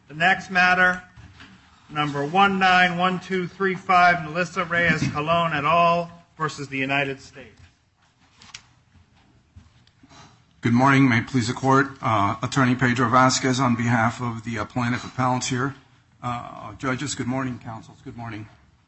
The next matter, number 191235, Melissa Reyes-Colon et al. Versus the United States. Good morning. May it please the Court. Attorney Pedro Vasquez on behalf of the plaintiff appellants here. Judges, good morning. Counsels, good morning.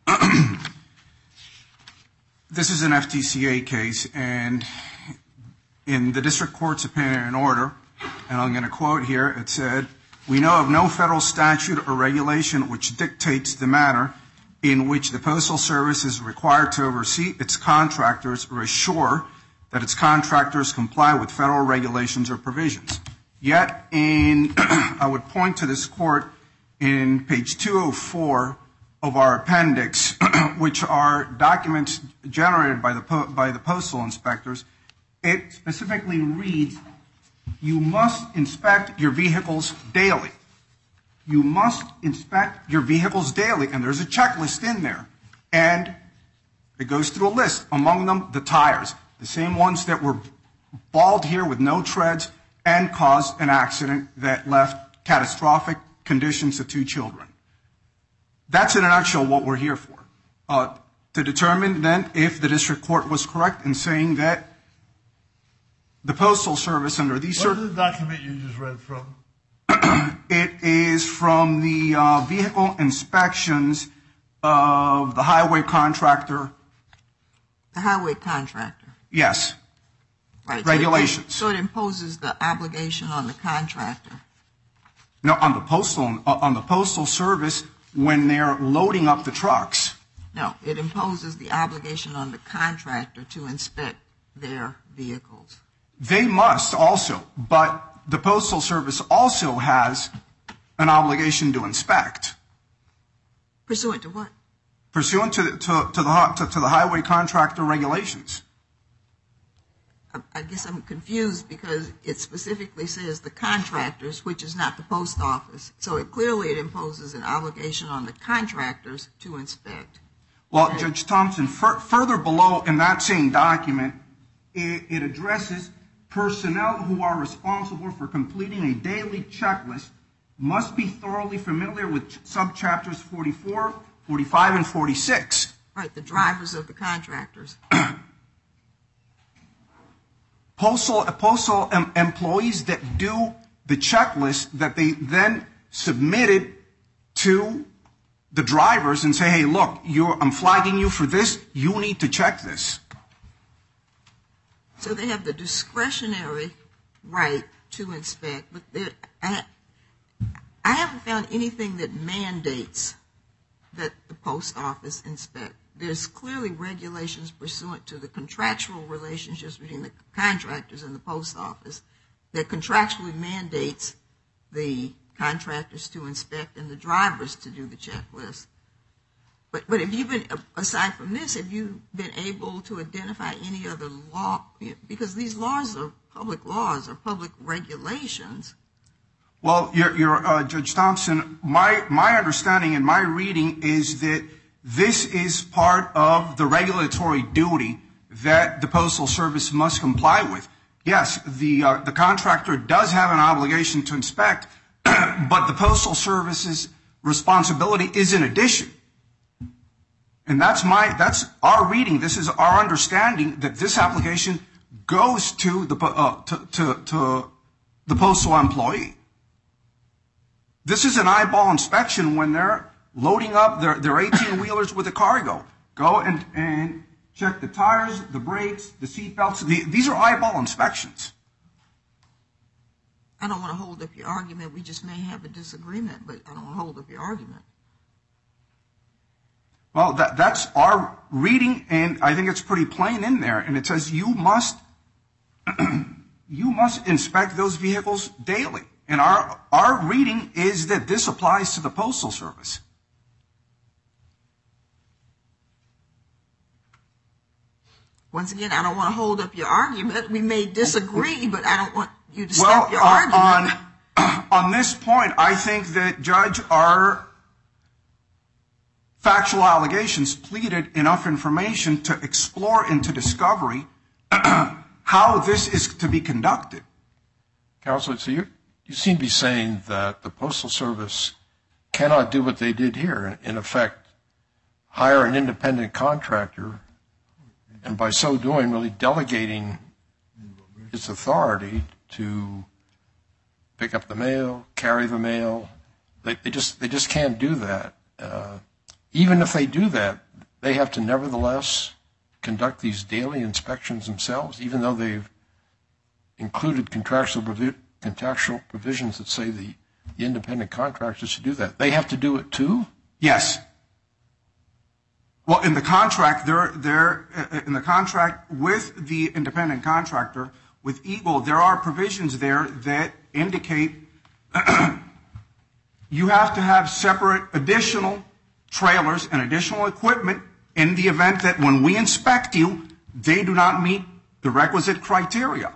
This is an FTCA case, and in the district court's opinion and order, and I'm going to quote here, it said, "We know of no federal statute or regulation which dictates the manner in which the Postal Service is required to oversee its contractors or assure that its contractors comply with federal regulations or provisions." Yet, I would point to this court in page 204 of our appendix, which are documents generated by the postal inspectors. It specifically reads, "You must inspect your vehicles daily." You must inspect your vehicles daily. And there's a checklist in there. And it goes through a list. Among them, the tires. The same ones that were bald here with no treads and caused an accident that left catastrophic conditions to 2 children. That's in a nutshell what we're here for. To determine then if the district court was correct in saying that the Postal Service under these What is the document you just read from? It is from the vehicle inspections of the highway contractor. The highway contractor? Yes. Right. Regulations. So it imposes the obligation on the contractor. No, on the Postal Service when they're loading up the trucks. No, it imposes the obligation on the contractor to inspect their vehicles. They must also, but the Postal Service also has an obligation to inspect. Pursuant to what? Pursuant to the highway contractor regulations. I guess I'm confused because it specifically says the contractors, which is not the post office. So it imposes an obligation on the contractors to inspect. Well, Judge Thompson, further below in that same document, it addresses personnel who are responsible for completing a daily checklist must be thoroughly familiar with subchapters 44, 45, and 46. Right, the drivers of the contractors. Postal employees that do the checklist that they then submitted to the drivers and say, hey, look, I'm flagging you for this. You need to check this. So they have the discretionary right to inspect, but I haven't found anything that mandates that the post office inspect. There's clearly regulations pursuant to the contractual relationships between the contractors and the post office that contractually mandates the contractors to inspect and the drivers to do the checklist. But have you been, aside from this, have you been able to identify any other law? Because these laws are public regulations. Well, Judge Thompson, my understanding and my reading is that this is part of the regulatory duty that the Postal Service must comply with. Yes, the contractor does have an obligation to inspect, but the Postal Service's responsibility is in addition. And that's our reading. This is our understanding that this application goes to the postal employee. This is an eyeball inspection when they're loading up their 18-wheelers with a cargo. Go and check the tires, the brakes, the seat belts. These are eyeball inspections. I don't want to hold up your argument. We just may have a disagreement, but I don't want to hold up your argument. Well, that's our reading, and I think it's pretty plain in there. And it says you must inspect those vehicles daily. And our reading is that this applies to the Postal Service. Once again, I don't want to hold up your argument. We may disagree, but I don't want you to stop your argument. On this point, I think that, Judge, our factual allegations pleaded enough information to explore into discovery how this is to be conducted. Counsel, so you seem to be saying that the Postal Service cannot do what they did here, in effect, hire an independent contractor, and by so doing, really delegating its authority to pick up the mail, carry the mail. They just can't do that. Even if they do that, they have to nevertheless conduct these daily inspections themselves, even though they've included contractual provisions that say the independent contractors should do that. They have to do it too? Yes. Well, in the contract, in the contract with the independent contractor, with Eagle, there are provisions there that indicate you have to have separate additional trailers and additional equipment in the event that when we inspect you, they do not meet the requisite criteria.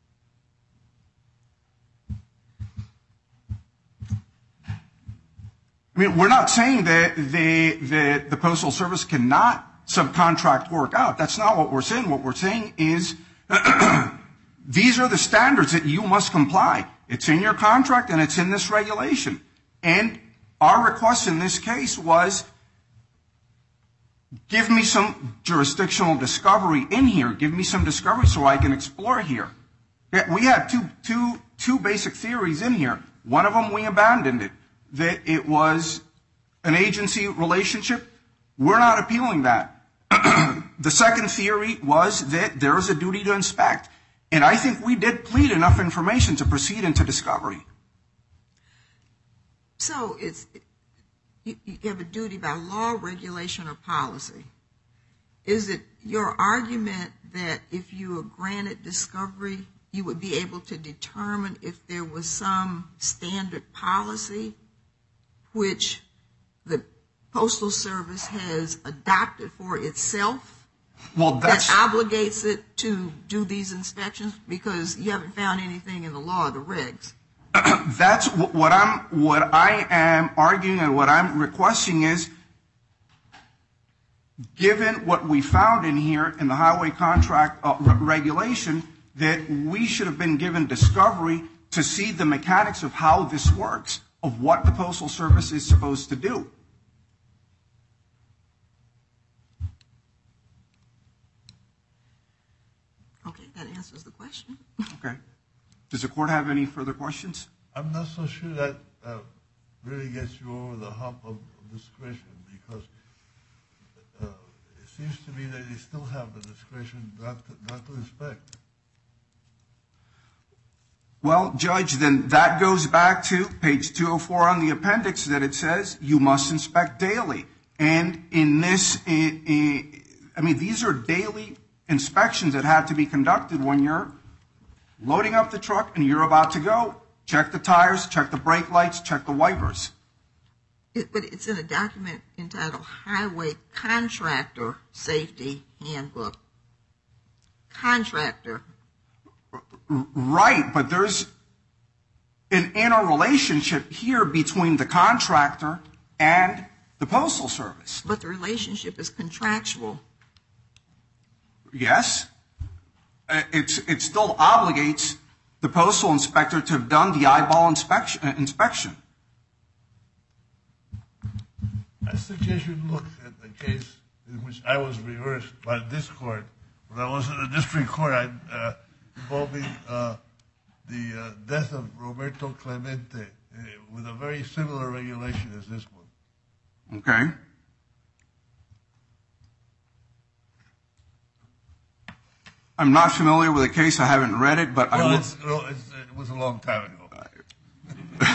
I mean, we're not saying that the Postal Service cannot subcontract work out. That's not what we're saying. What we're saying is these are the standards that you must comply. It's in your contract and it's in this regulation. And our request in this case was, give me some jurisdictional discovery in here. Give me some discovery so I can explore here. We had two basic theories in here. One of them, we abandoned it, that it was an agency relationship. We're not appealing that. The second theory was that there is a duty to inspect. And I think we did plead enough information to proceed into discovery. So you have a duty by law, regulation, or policy. Is it your argument that if you were granted discovery, you would be able to determine if there was some standard policy which the Postal Service has adopted for itself that obligates it to do these inspections, because you haven't found anything in the law or the regs? That's what I am arguing and what I'm requesting is, given what we found in here in the highway contract regulation, that we should have been given discovery to see the mechanics of how this works, of what the Postal Service is supposed to do. Okay, that answers the question. Okay. Does the court have any further questions? I'm not so sure that really gets you over the hump of discretion, because it seems to me that they still have the discretion not to inspect. Well, Judge, then that goes back to page 204 on the appendix, that it says you must inspect daily. And in this, I mean, these are daily inspections that have to be conducted when you're loading up the truck and you're about to go. Check the tires, check the brake lights, check the wipers. But it's in a document entitled Highway Contractor Safety Handbook. Contractor. Right, but there's an interrelationship here between the contractor and the Postal Service. But the relationship is contractual. Yes. It still obligates the postal inspector to have done the eyeball inspection. I suggest you look at the case in which I was reversed by this court. When I was in the district court, involving the death of Roberto Clemente, with a very similar regulation as this one. Okay. I'm not familiar with the case. I haven't read it, but it was a long time ago.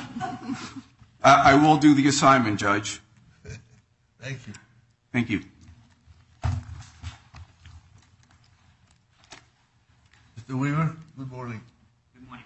I will do the assignment, Judge. Thank you. Thank you. Mr. Weaver, good morning. Good morning.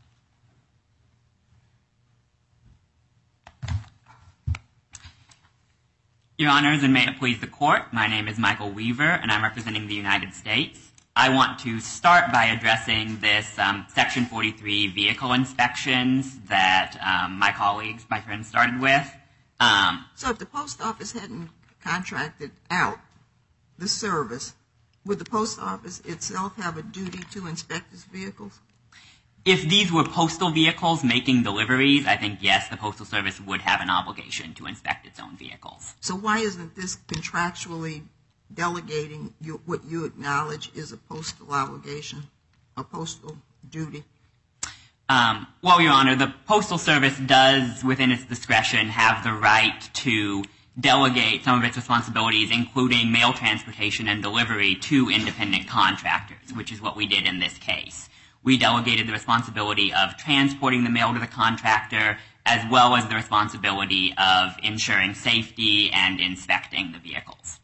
Your Honors, and may it please the Court, my name is Michael Weaver, and I'm representing the United States. I want to start by addressing this Section 43 vehicle inspections that my friends started with. So if the post office hadn't contracted out the service, would the post office itself have a duty to inspect its vehicles? If these were postal vehicles making deliveries, I think, yes, the Postal Service would have an obligation to inspect its own vehicles. So why isn't this contractually delegating what you acknowledge is a postal obligation, a postal duty? Well, Your Honor, the Postal Service does, within its discretion, have the right to delegate some of its responsibilities, including mail transportation and delivery, to independent contractors, which is what we did in this case. We delegated the responsibility of transporting the mail to the contractor, as well as the responsibility of ensuring safety and inspecting the vehicles.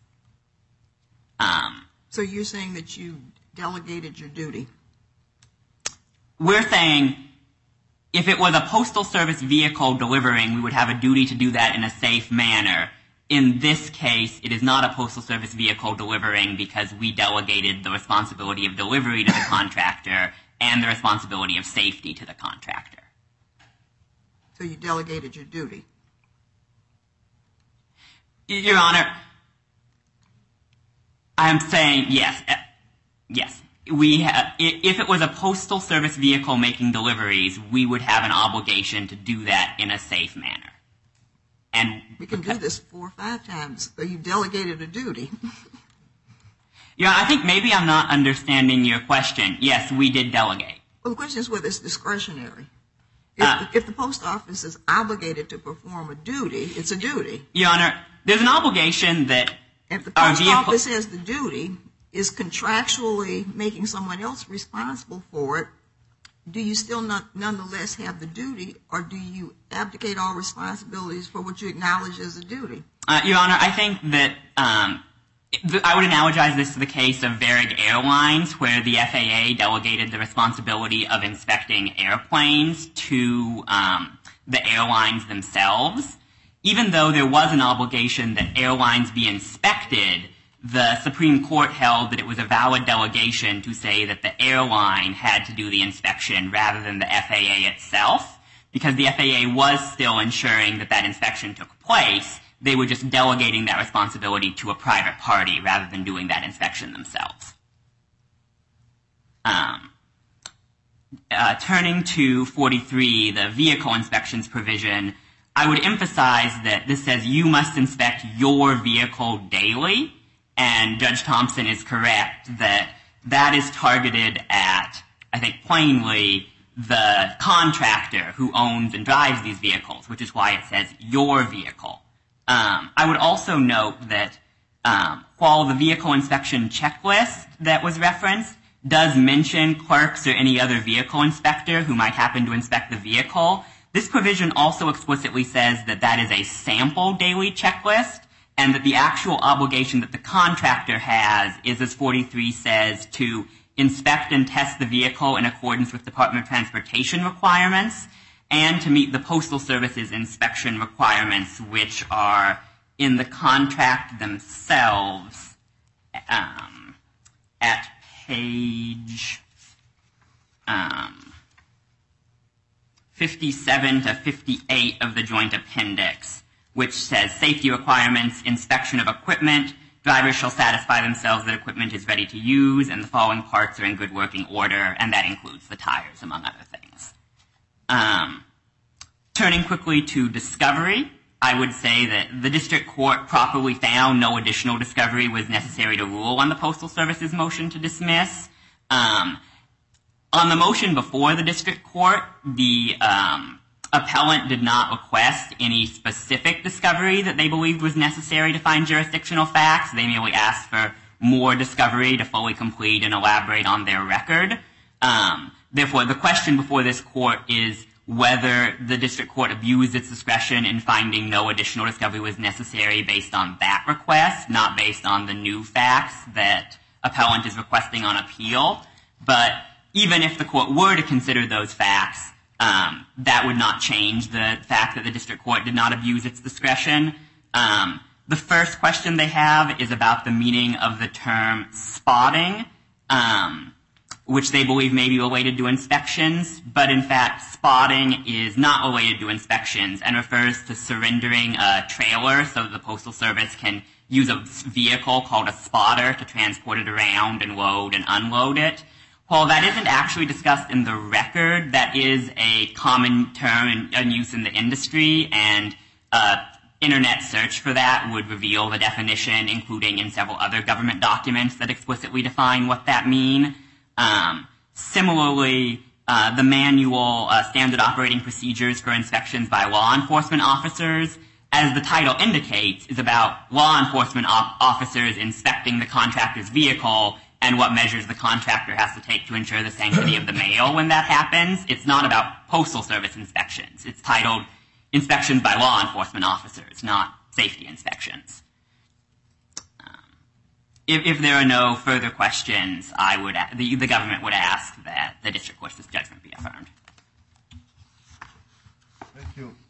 So you're saying that you delegated your duty? We're saying if it was a Postal Service vehicle delivering, we would have a duty to do that in a safe manner. In this case, it is not a Postal Service vehicle delivering because we delegated the responsibility of delivery to the contractor and the responsibility of safety to the contractor. So you delegated your duty? Your Honor, I'm saying yes. Yes. If it was a Postal Service vehicle making deliveries, we would have an obligation to do that in a safe manner. And we can do this 4 or 5 times, so you delegated a duty. Yeah, I think maybe I'm not understanding your question. Yes, we did delegate. Well, the question is whether it's discretionary. If the post office is obligated to perform a duty, it's a duty. Your Honor, there's an obligation that if the post office has the duty, is contractually making someone else responsible for it, do you still nonetheless have the duty, or do you abdicate all responsibilities for what you acknowledge as a duty? Your Honor, I think that I would analogize this to the case of Varig Airlines, where the FAA delegated the responsibility of inspecting airplanes to the airlines themselves. Even though there was an obligation that airlines be inspected, the Supreme Court held that it was a valid delegation to say that the airline had to do the inspection rather than the FAA itself, because the FAA was still ensuring that that inspection took place. They were just delegating that responsibility to a private party rather than doing that inspection themselves. Turning to 43, the vehicle inspections provision, I would emphasize that this says you must inspect your vehicle daily, and Judge Thompson is correct that that is targeted at, I think plainly, the contractor who owns and drives these vehicles, which is why it says your vehicle. I would also note that while the vehicle inspection checklist that was referenced does mention clerks or any other vehicle inspector who might happen to inspect the vehicle, this provision also explicitly says that that is a sample daily checklist, and that the actual obligation that the contractor has is, as 43 says, to inspect and test the vehicle in accordance with Department of Transportation requirements, and to meet the Postal Service's inspection requirements, which are in the contract themselves at page 57 to 58 of the Joint Appendix, which says safety requirements, inspection of equipment, drivers shall satisfy themselves that equipment is ready to use, and the following parts are in good working order, and that includes the tires, among other things. Turning quickly to discovery, I would say that the district court properly found no additional discovery was necessary to rule on the Postal Service's motion to dismiss. On the motion before the district court, the appellant did not request any specific discovery that they believed was necessary to find jurisdictional facts. They merely asked for more discovery to fully complete and elaborate on their record. Therefore, the question before this court is whether the district court abused its discretion in finding no additional discovery was necessary based on that request, not based on the new facts that appellant is requesting on appeal. But even if the court were to consider those facts, that would not change the fact that the district court did not abuse its discretion. The first question they have is about the meaning of the term spotting, which they believe may be related to inspections, but in fact spotting is not related to inspections and refers to surrendering a trailer so that the Postal Service can use a vehicle called a spotter to transport it around and load and unload it. While that isn't actually discussed in the record, that is a common term in use in the industry, and internet search for that would reveal the definition, including in several other government documents that explicitly define what that means. Similarly, the manual standard operating procedures for inspections by law enforcement officers, as the title indicates, is about law enforcement officers inspecting the contractor's vehicle and what measures the contractor has to take to ensure the sanctity of the mail when that happens. It's not about Postal Service inspections. It's titled Inspections by Law Enforcement Officers, not safety inspections. If there are no further questions, the government would ask that the district court's judgment be affirmed. Thank you.